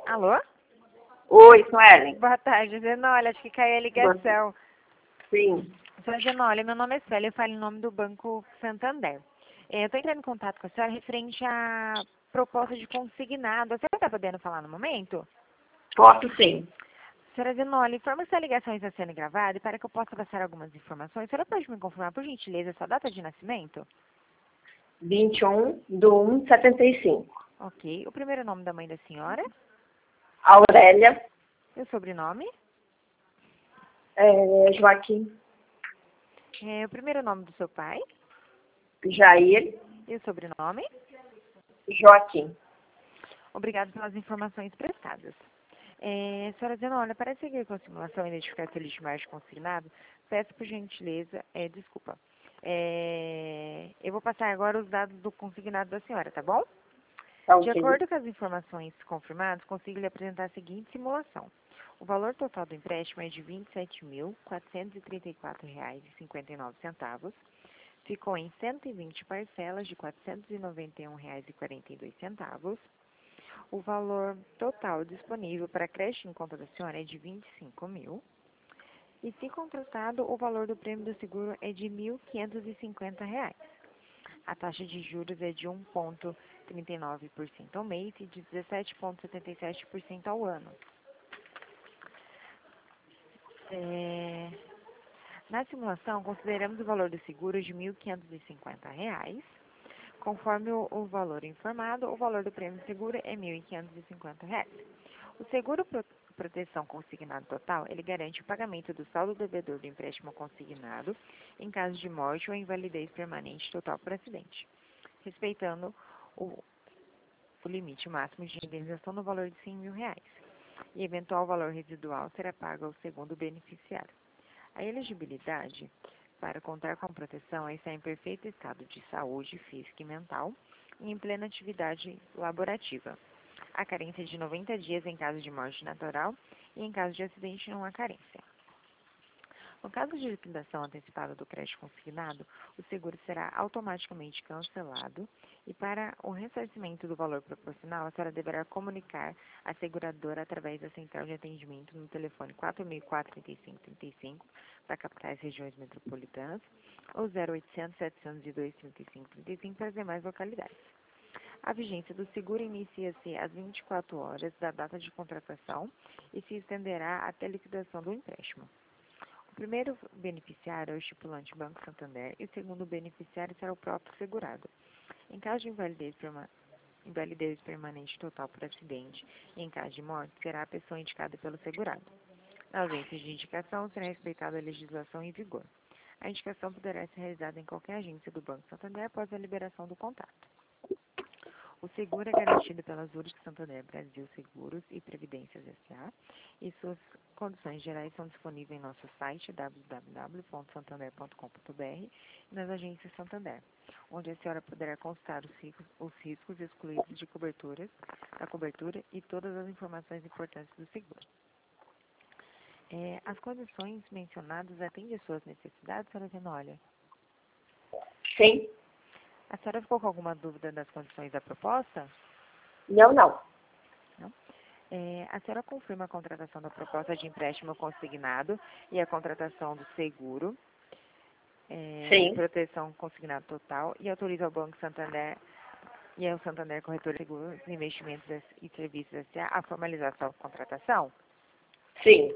Alô? Oi, Suelen. Boa tarde, Zenólia. Acho que caiu a ligação. Sim. Senhora Zenólia, meu nome é Célia, eu falo em nome do Banco Santander. Eu estou entrando em contato com a senhora referente à proposta de consignado. A senhora está podendo falar no momento? Posso sim. Senhora Zenólia, informa se a ligação está sendo gravada e para que eu possa passar algumas informações, a senhora pode me confirmar, por gentileza, a sua data de nascimento? 21/1/75. Ok. O primeiro nome da mãe da senhora? Aurélia, E o sobrenome? Joaquim, O primeiro nome do seu pai? Jair, E o sobrenome? Joaquim. Obrigada pelas informações prestadas. Senhora Zenólia, para seguir com a simulação e identificar se ele de consignado, peço por gentileza, desculpa. Eu vou passar agora os dados do consignado da senhora, tá bom? Tá De ok. acordo com as informações confirmadas, consigo lhe apresentar a seguinte simulação. O valor total do empréstimo é de R$ 27.434,59. Ficou em 120 parcelas de R$ 491,42. O valor total disponível para crédito em conta da senhora é de R$ 25.000. E, se contratado, o valor do prêmio do seguro é de R$ 1.550. A taxa de juros é de 1,39% ao mês e de 17,77% ao ano. Na simulação, consideramos o valor do seguro de R$ 1.550. Conforme o valor informado, o valor do prêmio de seguro é R$ 1.550. O seguro proteção consignado total, ele garante o pagamento do saldo devedor do empréstimo consignado em caso de morte ou invalidez permanente total por acidente, respeitando o limite máximo de indenização no valor de R$ 100.000. E eventual valor residual será pago ao segundo beneficiário. A elegibilidade para contar com proteção é estar em perfeito estado de saúde física e mental e em plena atividade laborativa. A carência é de 90 dias em caso de morte natural e em caso de acidente não há carência. No caso de liquidação antecipada do crédito consignado, o seguro será automaticamente cancelado e para o ressarcimento do valor proporcional, a senhora deverá comunicar a seguradora através da central de atendimento no telefone 4004-3535 para capitais e regiões metropolitanas ou 0800-702-3535 para as demais localidades. A vigência do seguro inicia-se às 24 horas da data de contratação e se estenderá até a liquidação do empréstimo. O primeiro beneficiário é o estipulante Banco Santander e o segundo beneficiário será o próprio segurado. Em caso de invalidez permanente total por acidente e em caso de morte, será a pessoa indicada pelo segurado. Na ausência de indicação, será respeitada a legislação em vigor. A indicação poderá ser realizada em qualquer agência do Banco Santander após a liberação do contrato. O seguro é garantido pela Zurich Santander Brasil Seguros e Previdências S.A. e suas condições gerais são disponíveis em nosso site www.santander.com.br e nas agências Santander, onde a senhora poderá consultar os riscos excluídos da cobertura e todas as informações importantes do seguro. As condições mencionadas atendem às suas necessidades, senhora Zenólia? Sim. A senhora ficou com alguma dúvida das condições da proposta? Não. Não? A senhora confirma a contratação da proposta de empréstimo consignado e a contratação do seguro, Sim. proteção consignado total, e autoriza ao Banco Santander e ao Santander Corretor de Seguros, Investimentos e Serviços S.A. a formalizar sua contratação? Sim.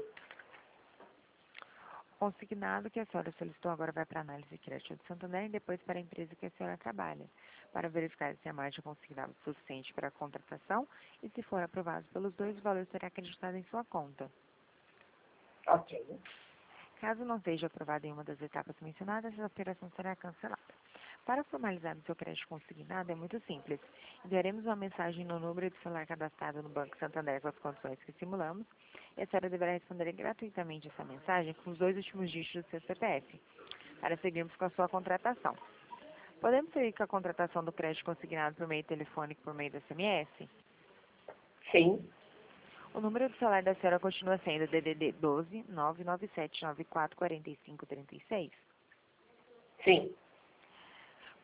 Consignado que a senhora solicitou agora vai para a análise de crédito do Santander e depois para a empresa que a senhora trabalha, para verificar se a margem consignada é suficiente para a contratação e, se for aprovado pelos dois, o valor será acreditado em sua conta. Ok. Caso não seja aprovado em uma das etapas mencionadas, essa operação será cancelada. Para formalizar o seu crédito consignado é muito simples. Enviaremos uma mensagem no número de celular cadastrado no Banco Santander com as condições que simulamos e a senhora deverá responder gratuitamente essa mensagem com os 2 últimos dígitos do seu CPF, para seguirmos com a sua contratação. Podemos seguir com a contratação do crédito consignado por meio telefônico por meio do SMS? Sim. O número do celular da senhora continua sendo DDD 12 99794 4536? Sim.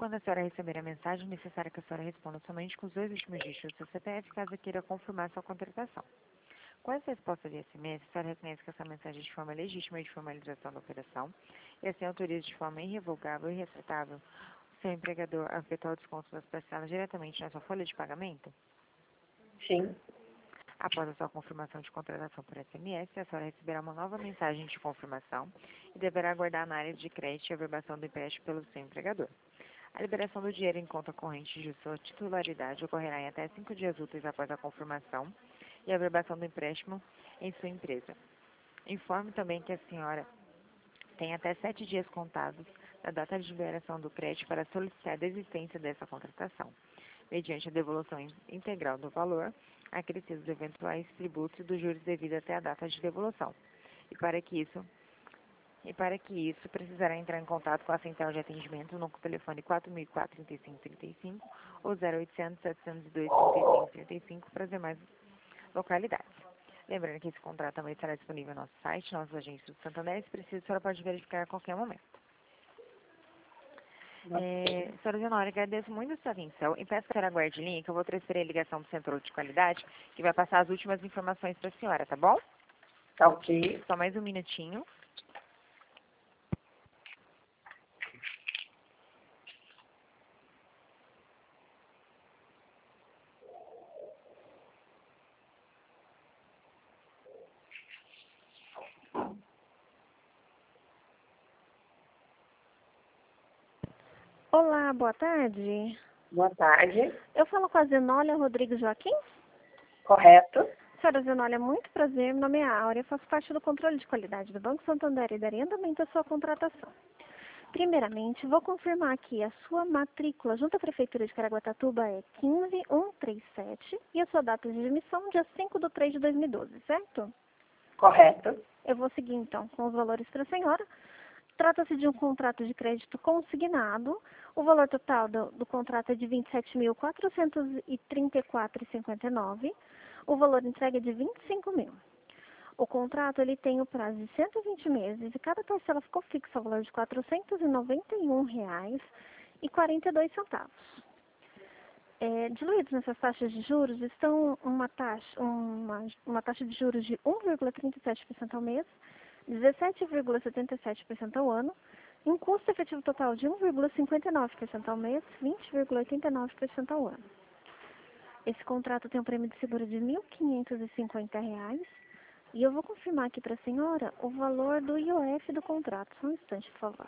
Quando a senhora receber a mensagem, é necessário que a senhora responda somente com os 2 últimos dígitos do seu CPF, caso queira confirmar sua contratação. Com essa resposta de SMS, a senhora reconhece que essa mensagem é de forma legítima e de formalização da operação, e assim autoriza de forma irrevogável e irrefutável o seu empregador a efetuar o desconto das parcelas diretamente na sua folha de pagamento? Sim. Após a sua confirmação de contratação por SMS, a senhora receberá uma nova mensagem de confirmação e deverá aguardar na área de crédito a averbação do empréstimo pelo seu empregador. A liberação do dinheiro em conta corrente de sua titularidade ocorrerá em até 5 dias úteis após a confirmação e a averbação do empréstimo em sua empresa. Informe também que a senhora tem até 7 dias contados da data de liberação do crédito para solicitar a desistência dessa contratação, mediante a devolução integral do valor acrescido dos eventuais tributos e dos juros devido até a data de devolução. E para que isso, precisará entrar em contato com a central de atendimento no telefone 4004-3535 ou 0800-702-3535 para as demais localidades. Lembrando que esse contrato também estará disponível no nosso site, nossos agentes do Santander, se precisa, a senhora pode verificar a qualquer momento. Senhora Zenória, agradeço muito a sua atenção e peço que a senhora aguarde em linha, que eu vou transferir a ligação do Centro de Qualidade, que vai passar as últimas informações para a senhora, tá bom? Tá ok. Só mais um minutinho. Olá, boa tarde. Boa tarde. Eu falo com a Zenólia Rodrigues Joaquim. Correto. Senhora Zenólia, muito prazer. Meu nome é Áurea, faço parte do controle de qualidade do Banco Santander e darei andamento à sua contratação. Primeiramente, vou confirmar que a sua matrícula junto à Prefeitura de Caraguatatuba é 15137 e a sua data de admissão dia 5/3/2012, certo? Correto. Eu vou seguir então com os valores para a senhora. Trata-se de um contrato de crédito consignado. O valor total do contrato é de R$ 27.434,59. O valor entregue é de R$ 25.000. O contrato ele tem o prazo de 120 meses e cada parcela ficou fixa ao valor de R$ 491,42. Diluídos nessas taxas de juros estão uma taxa de juros de 1,37% ao mês, 17,77% ao ano, um custo efetivo total de 1,59% ao mês, 20,89% ao ano. Esse contrato tem um prêmio de seguro de R$ 1.550 e eu vou confirmar aqui para a senhora o valor do IOF do contrato. Só um instante, por favor.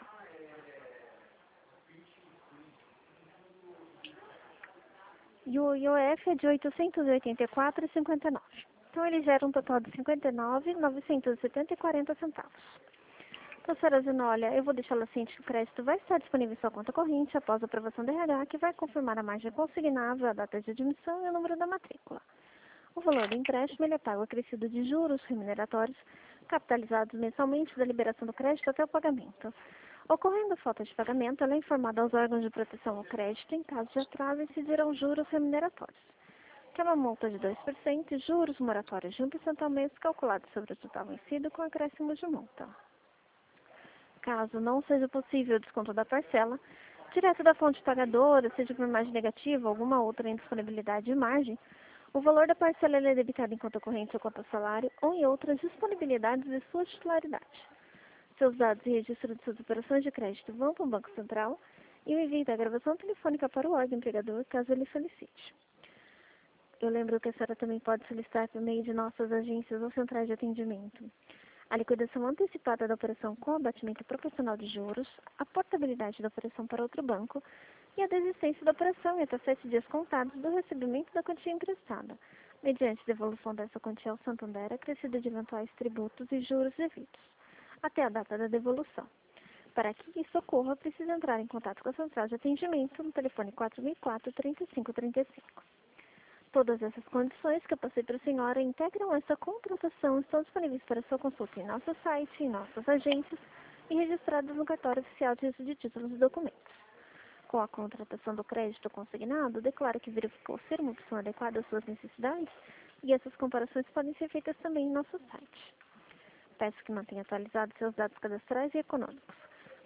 E o IOF é de R$ 884,59. Então, ele gera um total de R$ 59.970,40. Então, senhora Zenólia, eu vou deixá-la ciente que o crédito vai estar disponível em sua conta corrente após a aprovação do RH, que vai confirmar a margem consignável, a data de admissão e o número da matrícula. O valor do empréstimo ele é pago acrescido de juros remuneratórios, capitalizados mensalmente da liberação do crédito até o pagamento. Ocorrendo falta de pagamento, ela é informada aos órgãos de proteção ao crédito em caso de atraso e incidirão juros remuneratórios, que é uma multa de 2% e juros moratórios de 1% ao mês calculados sobre o total vencido com acréscimo de multa. Caso não seja possível o desconto da parcela, direto da fonte pagadora, seja por margem negativa ou alguma outra indisponibilidade de margem, o valor da parcela é debitado em conta corrente ou conta salário ou em outras disponibilidades de sua titularidade. Seus dados e registro de suas operações de crédito vão para o Banco Central e o envio da gravação telefônica para o órgão empregador, caso ele solicite. Eu lembro que a senhora também pode solicitar por meio de nossas agências ou centrais de atendimento a liquidação antecipada da operação com abatimento proporcional de juros, a portabilidade da operação para outro banco e a desistência da operação em até 7 dias contados do recebimento da quantia emprestada, mediante devolução dessa quantia ao Santander acrescida de eventuais tributos e juros devidos, até a data da devolução. Para que isso ocorra, precisa entrar em contato com a central de atendimento no telefone 4004-3535. Todas essas condições que eu passei para a senhora integram essa contratação estão disponíveis para sua consulta em nosso site, em nossas agências e registradas no cartório oficial de registro de títulos e documentos. Com a contratação do crédito consignado, declara que verificou ser uma opção adequada às suas necessidades e essas comparações podem ser feitas também em nosso site. Peço que mantenha atualizados seus dados cadastrais e econômicos.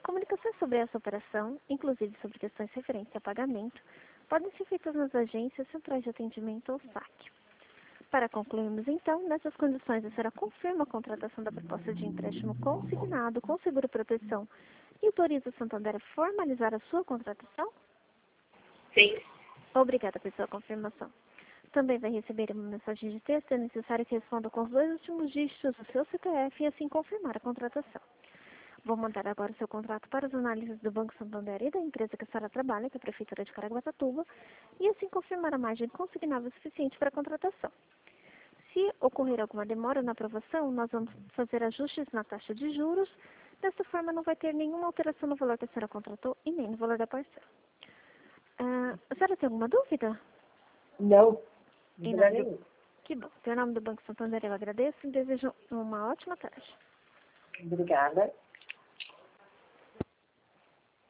Comunicações sobre essa operação, inclusive sobre questões referentes a pagamento, podem ser feitas nas agências centrais de atendimento ou SAC. Para concluirmos, então, nessas condições, a senhora confirma a contratação da proposta de empréstimo consignado com seguro proteção e autoriza o Santander a formalizar a sua contratação? Sim. Obrigada por sua confirmação. Também vai receber uma mensagem de texto. É necessário que responda com os 2 últimos dígitos do seu CPF e assim confirmar a contratação. Vou mandar agora o seu contrato para as análises do Banco Santander e da empresa que a senhora trabalha, que é a Prefeitura de Caraguatatuba, e assim confirmar a margem consignável suficiente para a contratação. Se ocorrer alguma demora na aprovação, nós vamos fazer ajustes na taxa de juros. Dessa forma, não vai ter nenhuma alteração no valor que a senhora contratou e nem no valor da parcela. A senhora tem alguma dúvida? Não. Em Dúvida nome do... nenhuma. Que bom. Em nome do Banco Santander, eu agradeço e desejo uma ótima tarde. Obrigada.